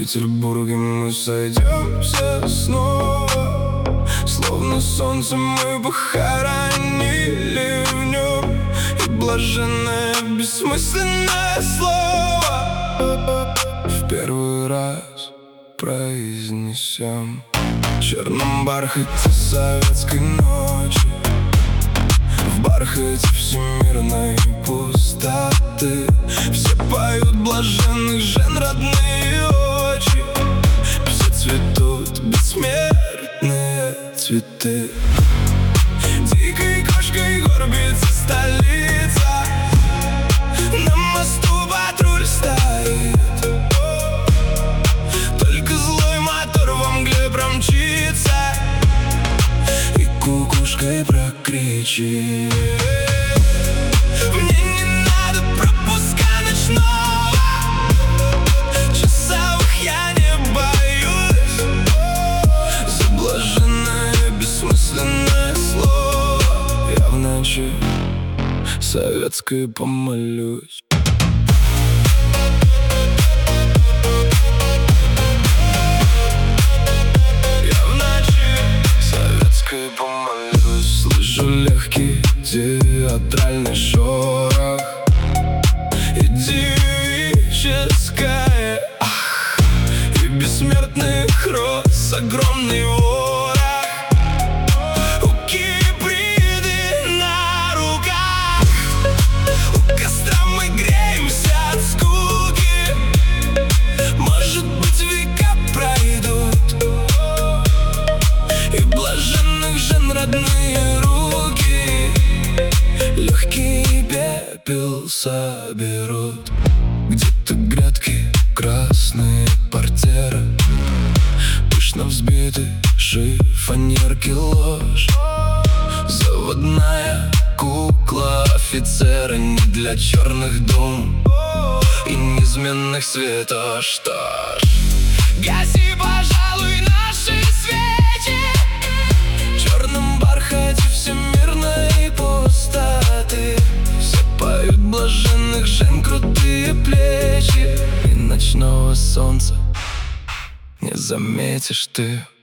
Петербурге мы сойдемся снова, словно солнце мы похоронили в нем, и блаженное бессмысленное слово в первый раз произнесем. В черном бархате советской ночи, в бархате всемирной пустоты, все поют блаженных жен родные очи, все цветут бессмертные цветы. Дикой кошкой горбится столица, на мосту патруль стоит, только злой мотор во мгле промчится и кукушкой прокричит. Мне не надо пропуска ночного, часовых я не боюсь, за блаженное бессмысленное слово я в ночи советской помолюсь. Слышу легкий театральный шорох, идиллическое ах, и бессмертных роз огромный ворох, у киприды на руках, у костра мы греемся от скуки, может быть века пройдут, и блаженных жен родные руки легкий пепел соберут. Где-то грядки, красные портьеры, пышно взбиты шифонерки ложь, заводная кукла офицера не для черных дум и неизменных светов. Что ж, гаси, пожалуй, наши свечи в черном бархате всемирной пустоты, все поют блаженных жен крутые плечи, и ночного солнца не заметишь ты.